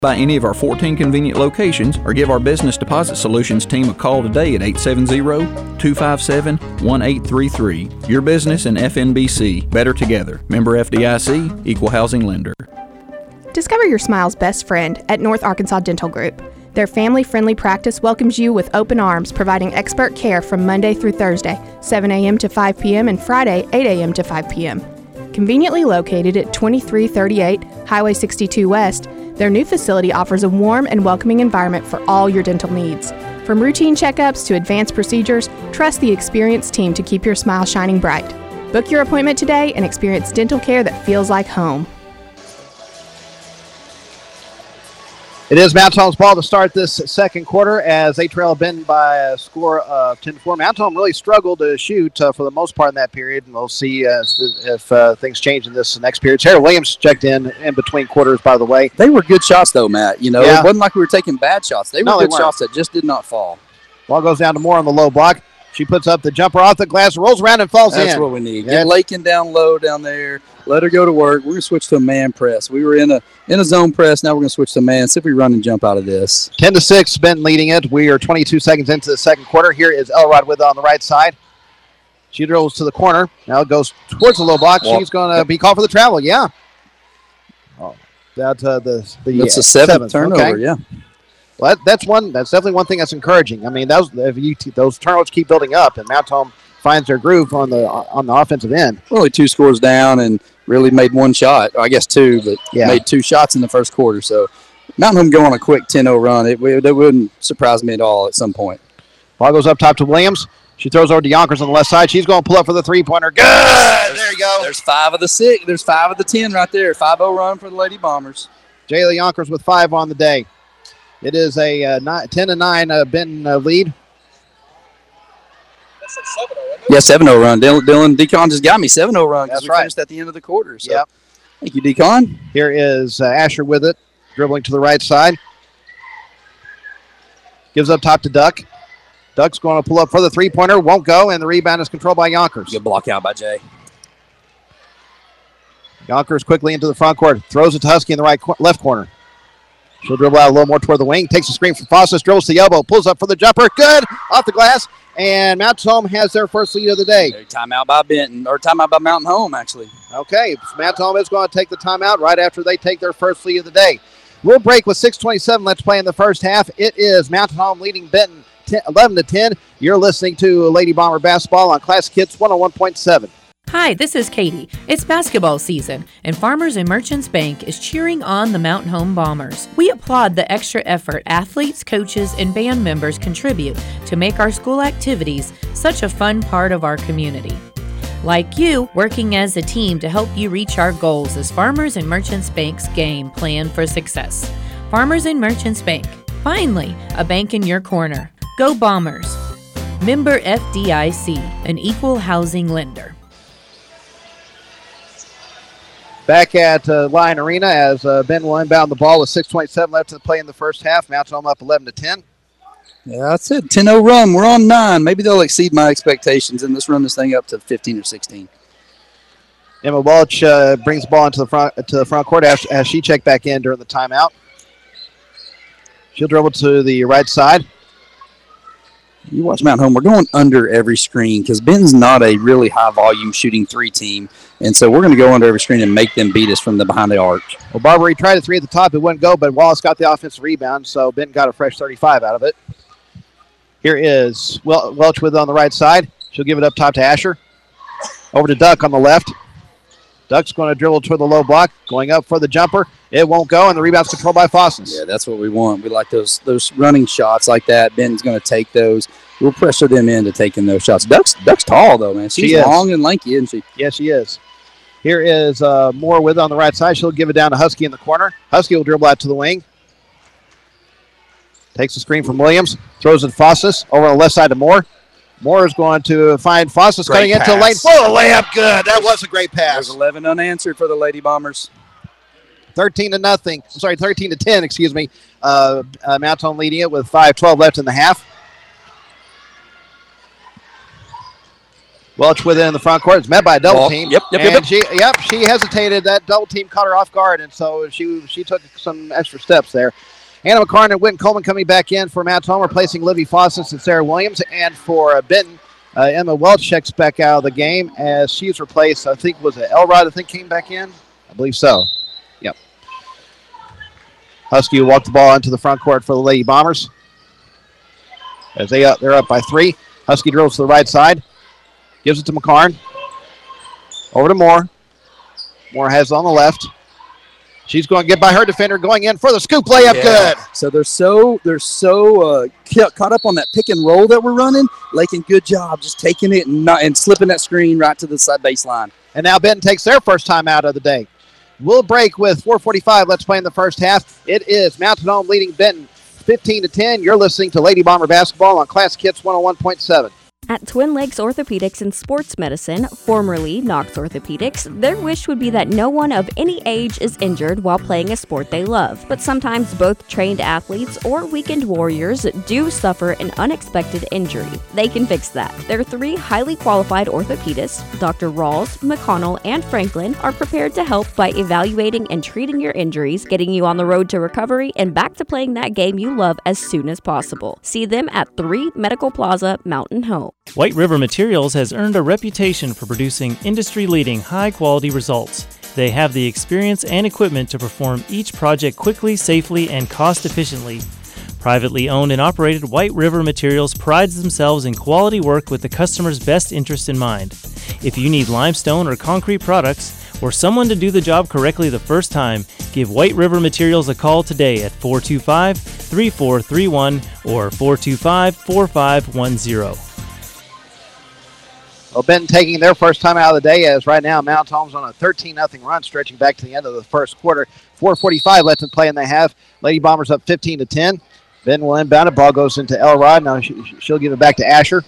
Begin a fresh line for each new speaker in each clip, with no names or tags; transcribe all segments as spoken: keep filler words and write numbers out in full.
by any of our fourteen convenient locations or give our Business Deposit Solutions team a call today at eight seven zero, two five seven, one eight three three. Your business and F N B C. Better together. Member F D I C. Equal housing lender.
Discover your smile's best friend at North Arkansas Dental Group. Their family-friendly practice welcomes you with open arms, providing expert care from Monday through Thursday, seven a.m. to five p.m. and Friday, eight a.m. to five p.m. Conveniently located at twenty-three thirty-eight Highway sixty-two West, their new facility offers a warm and welcoming environment for all your dental needs. From routine checkups to advanced procedures, trust the experienced team to keep your smile shining bright. Book your appointment today and experience dental care that feels like home.
It is Mount Home's ball to start this second quarter as they trail Benton by a score of ten to four. Mount Home really struggled to shoot uh, for the most part in that period, and we'll see uh, if uh, things change in this next period. Sarah Williams checked in in between quarters, by the way.
They were good shots, though, Matt. You know,
yeah.
It wasn't like we were taking bad shots. They were
no,
good
they
shots that just did not fall.
Ball goes down to Moore on the low block. She puts up the jumper off the glass, rolls around, and falls
That's
in.
That's what we need.
Yeah.
Get Lakin down low down there. Let her go to work. We're going to switch to a man press. We were in a in a zone press. Now we're going to switch to man. See if we run and jump out of this.
ten to six, Benton leading it. We are twenty-two seconds into the second quarter. Here is Elrod with it on the right side. She drills to the corner. Now it goes towards the low block.
Well,
She's going to be called for the travel. Yeah. Oh, that uh, the the
That's
uh,
a seventh,
seventh
turnover.
Okay.
Yeah.
Well, that, that's one. That's definitely one thing that's encouraging. I mean, those if you those turnovers keep building up, and Mount Home finds their groove on the on the offensive end.
We're only two scores down and really made one shot. I guess two, but
yeah.
made two shots in the first quarter. So Mountain Home go on a quick ten oh run. It, it wouldn't surprise me at all at some point.
Ball goes up top to Williams. She throws over to Yonkers on the left side. She's going to pull up for the three-pointer. Good!
There's,
there you go.
There's five of the six. There's five of the ten right there. five oh run for the Lady Bombers.
Jayla Yonkers with five on the day. It is a uh, nine, ten to nine uh, Benton uh, lead.
Yeah, seven oh run. Dylan, Dylan Decon just got me. seven oh run.
That's
we
right.
Finished at the end of the quarter. So.
Yep.
Thank you, Decon.
Here is uh, Asher with it, dribbling to the right side. Gives up top to Duck. Duck's going to pull up for the three-pointer. Won't go, and the rebound is controlled by Yonkers.
Good block out by Jay.
Yonkers quickly into the front court. Throws it to Husky in the right co- left corner. She'll dribble out a little more toward the wing. Takes a screen from Fossis. Dribbles to the elbow. Pulls up for the jumper. Good. Off the glass. And Mount Home has their first lead of the day.
Timeout by Benton. Or timeout by Mountain Home, actually.
Okay. Mount Home is going to take the timeout right after they take their first lead of the day. We'll break with six twenty-seven. Let's play in the first half. It is Mountain Home leading Benton eleven to ten. You're listening to Lady Bomber Basketball on Classic Hits one oh one point seven.
Hi, this is Katie. It's basketball season, and Farmers and Merchants Bank is cheering on the Mountain Home Bombers. We applaud the extra effort athletes, coaches, and band members contribute to make our school activities such a fun part of our community. Like you, working as a team to help you reach our goals is Farmers and Merchants Bank's game plan for success. Farmers and Merchants Bank. Finally, a bank in your corner. Go Bombers. Member F D I C, an equal housing lender.
Back at uh, Lion Arena as uh, Ben will inbound the ball with six twenty-seven left to play in the first half. Mountain Home up eleven to ten.
Yeah, that's it. ten oh run. We're on nine. Maybe they'll exceed my expectations and let's run this thing up to fifteen or sixteen.
Emma Welch uh, brings the ball into the front to the front court as, as she checked back in during the timeout. She'll dribble to the right side.
You watch Mountain Home. We're going under every screen because Benton's not a really high-volume shooting three team, and so we're going to go under every screen and make them beat us from the behind the arc.
Well, Barbary tried a three at the top. It wouldn't go, but Wallace got the offensive rebound, so Benton got a fresh thirty-five out of it. Here is Wel- Welch with it on the right side. She'll give it up top to Asher. Over to Duck on the left. Duck's going to dribble toward the low block, going up for the jumper. It won't go, and the rebound's controlled by Fossis.
Yeah, that's what we want. We like those those running shots like that. Benton's going to take those. We'll pressure them into taking those shots. Duck's Duck's tall, though, man. She's
she
long and lanky, isn't she?
Yes, she is. Here is uh, Moore with it on the right side. She'll give it down to Husky in the corner. Husky will dribble out to the wing. Takes the screen from Williams. Throws it to Fossis. Over on the left side to Moore. Moore is going to find Fossis cutting into the lane. Oh, layup good. That was a great pass.
There's eleven unanswered for the Lady Bombers.
thirteen to nothing. I'm sorry, thirteen to ten, excuse me. Uh, uh, Mount Home leading it with five twelve left in the half. Welch with it in the front court. It's met by a double
Ball.
team.
Yep, yep,
and
yep,
she, yep, she hesitated. That double team caught her off guard, and so she she took some extra steps there. Anna McCarn and Whitten Coleman coming back in for Mount Home, replacing Livy Fawcett and Sarah Williams. And for uh, Benton, uh, Emma Welch checks back out of the game as she's replaced, I think, was it Elrod, I think, came back in? I believe so. Yep. Husky will walk the ball into the front court for the Lady Bombers. As they up, they're up by three. Husky drills to the right side. Gives it to McCarn. Over to Moore. Moore has it on the left. She's going to get by her defender, going in for the scoop layup. Yeah. Good.
So they're so they're so uh, caught up on that pick and roll that we're running. Lakin, good job just taking it and not and slipping that screen right to the side baseline.
And now Benton takes their first time out of the day. We'll break with four forty-five. Let's play in the first half. It is Mountain Home leading Benton fifteen to ten. You're listening to Lady Bomber Basketball on Classic Hits one oh one point seven.
At Twin Lakes Orthopedics and Sports Medicine, formerly Knox Orthopedics, their wish would be that no one of any age is injured while playing a sport they love. But sometimes both trained athletes or weekend warriors do suffer an unexpected injury. They can fix that. Their three highly qualified orthopedists, Doctor Rawls, McConnell, and Franklin, are prepared to help by evaluating and treating your injuries, getting you on the road to recovery, and back to playing that game you love as soon as possible. See them at three Medical Plaza, Mountain Home.
White River Materials has earned a reputation for producing industry-leading, high-quality results. They have the experience and equipment to perform each project quickly, safely, and cost-efficiently. Privately owned and operated, White River Materials prides themselves in quality work with the customer's best interest in mind. If you need limestone or concrete products, or someone to do the job correctly the first time, give White River Materials a call today at four two five, three four three one or four two five, four five one zero.
Well, Benton taking their first time out of the day as right now Mount Home's on a thirteen nothing run stretching back to the end of the first quarter. four forty-five left in play and they have. Lady Bombers up fifteen to ten. Benton will inbound it. Ball goes into Elrod. Now she'll give it back to Asher.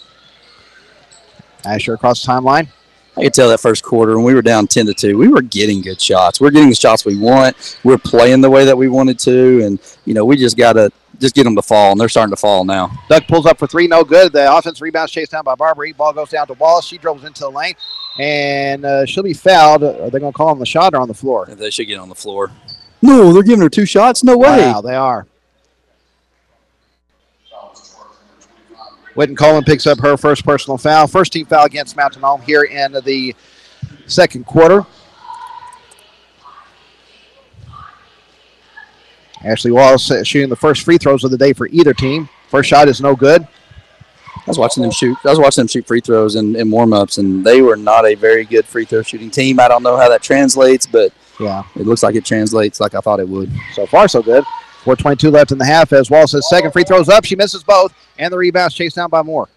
Asher across the timeline.
I could tell that first quarter when we were down ten to two, we were getting good shots. We're getting the shots we want. We're playing the way that we wanted to, and you know we just got to just get them to fall, and they're starting to fall now.
Duck pulls up for three, no good. The offense rebounds chased down by Barbary. Ball goes down to Wallace. She dribbles into the lane, and uh, she'll be fouled. Are they going to call on the shot or on the floor?
They should get on the floor. No, they're giving her two shots? No way.
Wow, they are. Whitten Coleman picks up her first personal foul. First team foul against Mountain Home here in the second quarter. Ashley Wallace shooting the first free throws of the day for either team. First shot is no good.
I was watching them shoot. I was watching them shoot free throws in, in warm-ups, and they were not a very good free throw shooting team. I don't know how that translates, but
yeah,
it looks like it translates like I thought it would.
So far, so good. four twenty-two left in the half as Wallace's second free throws up. She misses both, and the rebound's chased down by Moore.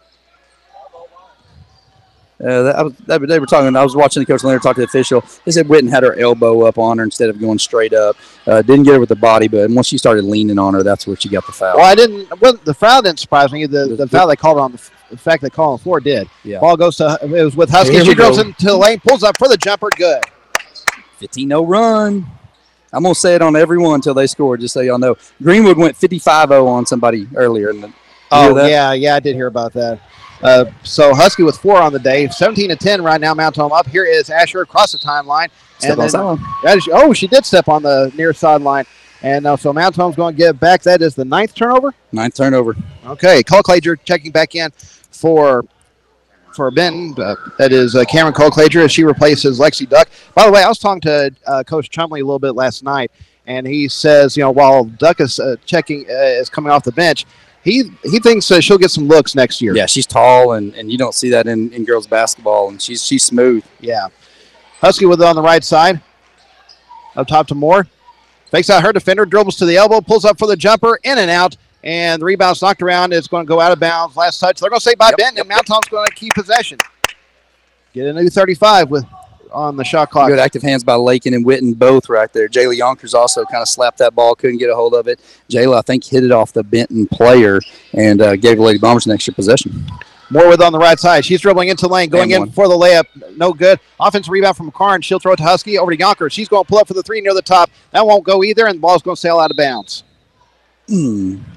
Uh, that, I was, that, they were talking. I was watching the coach later talk to the official. They said Whitten had her elbow up on her instead of going straight up. Uh, didn't get her with the body, but once she started leaning on her, that's where she got the foul.
Well, I didn't. Well, the foul didn't surprise me. The, the, the foul they called on the, the fact they called on the floor did.
Yeah.
Ball goes to it was with Husky.
Here
She
we
drills
go.
into the lane, pulls up for the jumper. Good.
fifteen oh run. I'm going to say it on everyone until they score, just so y'all know. Greenwood went fifty-five oh on somebody earlier. In the,
oh, yeah, yeah, I did hear about that. Uh, so Husky with four on the day, seventeen to ten right now, Mount Home up. Here is Asher across the timeline.
Step on sideline.
That is, oh, she did step on the near sideline. And uh, so Mount Home's going to give back. That is the ninth turnover?
Ninth turnover.
Okay, Colclager checking back in for for Ben. Uh, that is uh, Cameron Colclager as she replaces Lexi Duck. By the way, I was talking to uh, Coach Chumley a little bit last night, and he says, you know, while Duck is uh, checking, uh, is coming off the bench, He he thinks uh, she'll get some looks next year.
Yeah, she's tall, and, and you don't see that in, in girls basketball, and she's she's smooth.
Yeah. Husky with it on the right side. Up top to Moore. Fakes out her defender, dribbles to the elbow, pulls up for the jumper, in and out, and the rebound's knocked around. It's going to go out of bounds. Last touch. They're going to say bye,
Yep,
Ben,
yep,
and Mount Home's going to keep possession. Get a new thirty-five with on the shot clock.
Good active hands by Lakin and Whitten both right there. Jayla Yonkers also kind of slapped that ball, couldn't get a hold of it. Jayla, I think, hit it off the Benton player and uh, gave the Lady Bombers an extra possession.
Moore with on the right side. She's dribbling into lane, going
And
in for the layup. No good. Offensive rebound from McCarn. She'll throw it to Husky. Over to Yonkers. She's going to pull up for the three near the top. That won't go either, and the ball's going to sail out of bounds.
Hmm.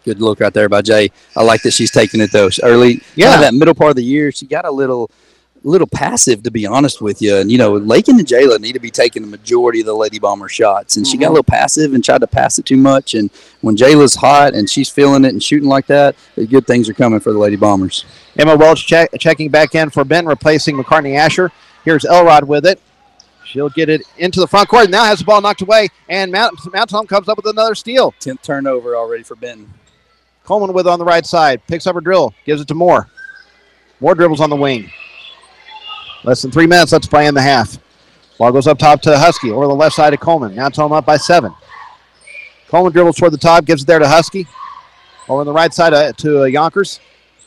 Good look right there by Jay. I like that she's taking it, though. Early,
Yeah.
kind of that middle part of the year, she got a little little passive, to be honest with you. And, you know, Lakin and Jayla need to be taking the majority of the Lady Bomber shots. And mm-hmm. she got a little passive and tried to pass it too much. And when Jayla's hot and she's feeling it and shooting like that, the good things are coming for the Lady Bombers.
Emma Welch check, checking back in for Ben, replacing McCartney Asher. Here's Elrod with it. She'll get it into the front court. Now has the ball knocked away, and Mount, Mount Home comes up with another steal.
tenth turnover already for Benton.
Coleman with it on the right side. Picks up her dribble. Gives it to Moore. Moore dribbles on the wing. Less than three minutes. Let's play in the half. Ball goes up top to Husky over the left side of Coleman. Mount Home up by seven. Coleman dribbles toward the top. Gives it there to Husky. Over on the right side uh, to uh, Yonkers.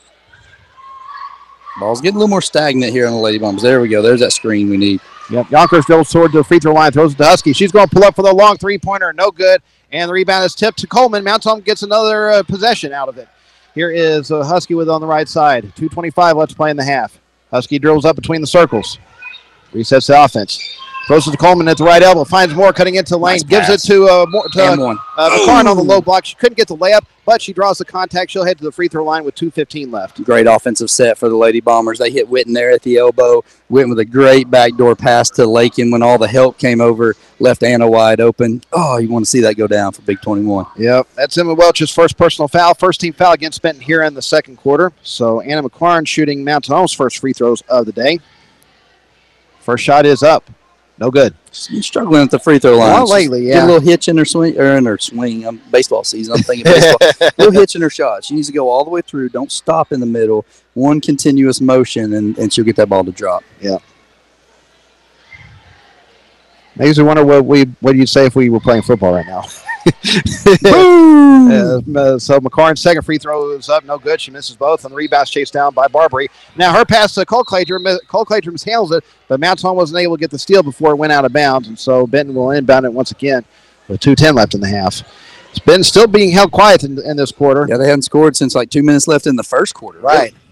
Ball's getting a little more stagnant here on the Lady Bombers. There we go. There's that screen we need.
Yep. Yonkers dribbles toward the free throw line. Throws it to Husky. She's going to pull up for the long three-pointer. No good. And the rebound is tipped to Coleman. Mount Home gets another uh, possession out of it. Here is uh, Husky with it on the right side. two twenty-five. Let's play in the half. Husky dribbles up between the circles. Resets the offense. Throws it to Coleman at the right elbow. Finds Moore cutting into the lane.
Nice
gives
pass.
it to, uh, Moore, to
and one.
uh, McCarn on the low block. She couldn't get the layup, but she draws the contact. She'll head to the free throw line with two fifteen left.
Great offensive set for the Lady Bombers. They hit Witten there at the elbow. Witten with a great backdoor pass to Lakin when all the help came over. Left Anna wide open. Oh, you want to see that go down for Big twenty-one.
Yep. That's Emma Welch's first personal foul. First team foul against Benton here in the second quarter. So Anna McCarn shooting Mountain Home's first free throws of the day. First shot is up. No good.
She's struggling at the free throw line.
Well, lately,
She's
yeah.
Get a little hitch in her swing, or in her swing. I'm baseball season. I'm thinking baseball. A little hitch in her shot. She needs to go all the way through. Don't stop in the middle. One continuous motion, and, and she'll get that ball to drop.
Yeah. Makes me wonder what we what you'd say if we were playing football right now.
Boom!
uh, so McCarn's second free throw is up, no good. She misses both, and the rebound's chased down by Barbary. Now her pass to Cole Clager. Cole Clager mishandles it, but Mount Home wasn't able to get the steal before it went out of bounds, and so Benton will inbound it once again with two ten left in the half. It's been still being held quiet in, in this quarter.
Yeah, they hadn't scored since like two minutes left in the first quarter.
Right. Really.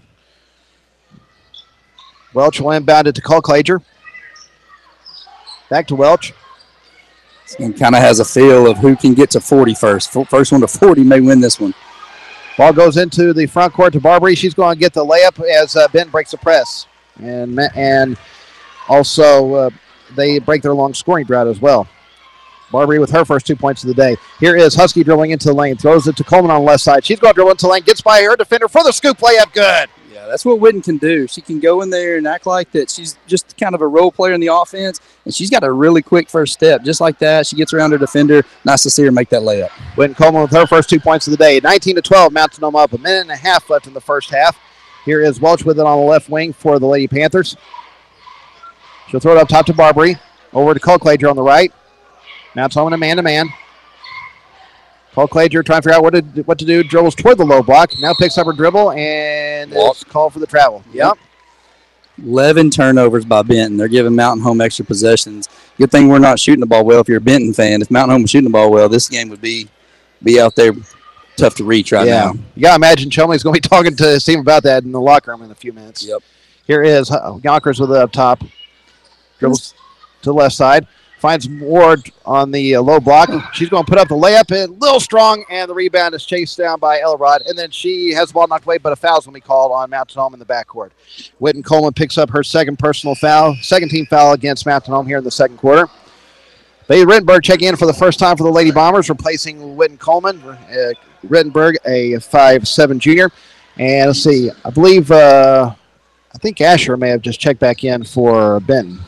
Welch will inbound it to Cole Clager. Back to Welch.
And kind of has a feel of who can get to forty first. First one to forty may win this one.
Ball goes into the front court to Barbary. She's going to get the layup as uh, Ben breaks the press. And and also uh, they break their long scoring drought as well. Barbary with her first two points of the day. Here is Husky dribbling into the lane. Throws it to Coleman on the left side. She's going to dribble into the lane. Gets by her defender for the scoop layup. Good.
Yeah, that's what Witten can do. She can go in there and act like that she's just kind of a role player in the offense, and she's got a really quick first step. Just like that, she gets around her defender. Nice to see her make that layup.
Witten Coleman with her first two points of the day. nineteen to twelve, Mountain Home up. A minute and a half left in the first half. Here is Welch with it on the left wing for the Lady Panthers. She'll throw it up top to Barbary. Over to Cole Clager on the right. Mountain Home in a man-to-man. Cole Clager trying to figure out what to, what to do. Dribbles toward the low block. Now picks up her dribble and it's called for the travel. Yep.
eleven turnovers by Benton. They're giving Mountain Home extra possessions. Good thing we're not shooting the ball well if you're a Benton fan. If Mountain Home was shooting the ball well, this game would be be out there tough to reach right
yeah.
now.
You got to imagine Chumley's going to be talking to his team about that in the locker room in a few minutes.
Yep.
Here is uh, Yonkers with it up top. Dribbles to the left side. Finds Ward on the uh, low block. She's going to put up the layup, and a little strong, and the rebound is chased down by Elrod. And then she has the ball knocked away, but a foul's going to be called on Mountain Home in the backcourt. Witten Coleman picks up her second personal foul, second team foul against Mountain Home here in the second quarter. Bailey Rittenberg checking in for the first time for the Lady Bombers, replacing Witten Coleman. Uh, Rittenberg, a five seven junior. And let's see, I believe, uh, I think Asher may have just checked back in for Benton.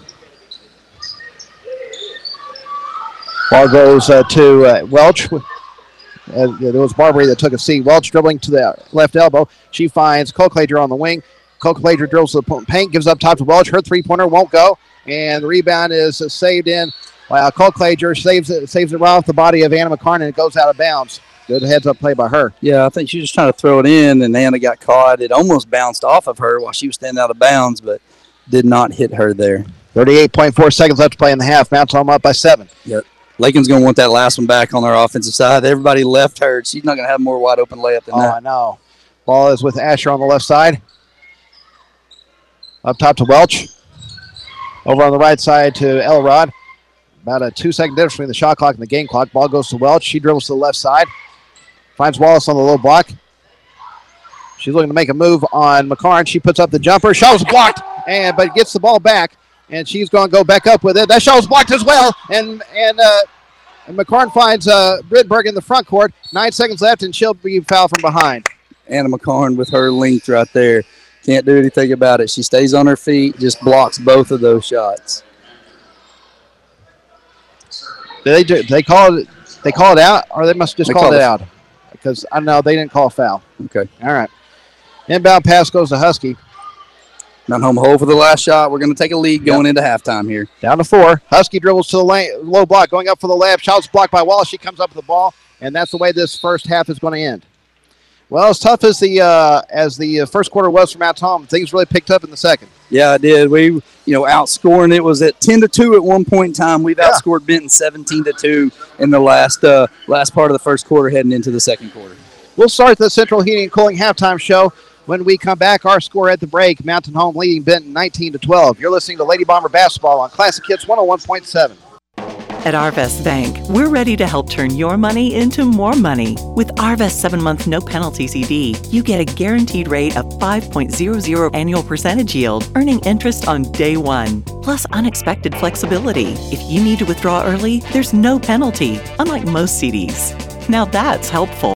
Ball goes uh, to uh, Welch. Uh, there was Barbary that took a seat. Welch dribbling to the left elbow. She finds Cole Clager on the wing. Cole Clager drills to the paint, gives up top to Welch. Her three-pointer won't go, and the rebound is uh, saved in. Wow, Cole Clager saves it, saves it right off the body of Anna McCarn, and it goes out of bounds. Good heads-up play by her.
Yeah, I think she was just trying to throw it in, and Anna got caught. It almost bounced off of her while she was standing out of bounds, but did not hit her there.
thirty-eight point four seconds left to play in the half. Mountain Home up by seven.
Yep. Lakin's going to want that last one back on their offensive side. Everybody left her. She's not going to have more wide open layup than
oh,
that.
I know. Ball is with Asher on the left side. Up top to Welch. Over on the right side to Elrod. About a two-second difference between the shot clock and the game clock. Ball goes to Welch. She dribbles to the left side. Finds Wallace on the low block. She's looking to make a move on McCarn. She puts up the jumper. Shot was blocked, and but gets the ball back, and she's going to go back up with it. That shot was blocked as well, and and, uh, and McCarn finds uh, Brittenberg in the front court. Nine seconds left, and she'll be fouled from behind.
Anna McCarn with her length right there. Can't do anything about it. She stays on her feet, just blocks both of those shots.
Did they do, they call it? They call it out, or they must just
They
call
called
it
it.
out? Because I know they didn't call a foul.
Okay.
All right. Inbound pass goes to Husky.
Not home hole for the last shot. We're going to take a lead going yep. into halftime here.
Down to four. Husky dribbles to the lane, low block, going up for the layup. Shot's blocked by Wallace. She comes up with the ball, and that's the way this first half is going to end. Well, as tough as the uh, as the first quarter was for Mount Tom, things really picked up in the second.
Yeah, I did. We, you know, outscoring. It was at ten to two at one point in time. We've
Yeah.
outscored Benton seventeen to two in the last uh, last part of the first quarter, heading into the second quarter.
We'll start the Central Heating and Cooling halftime show. When we come back, our score at the break: Mountain Home leading Benton nineteen to twelve. You're listening to Lady Bomber basketball on Classic Hits one oh one point seven.
At Arvest Bank, we're ready to help turn your money into more money. With Arvest seven-month no-penalty C D, you get a guaranteed rate of five point zero zero annual percentage yield, earning interest on day one, plus unexpected flexibility. If you need to withdraw early, there's no penalty, unlike most C Ds. Now that's helpful.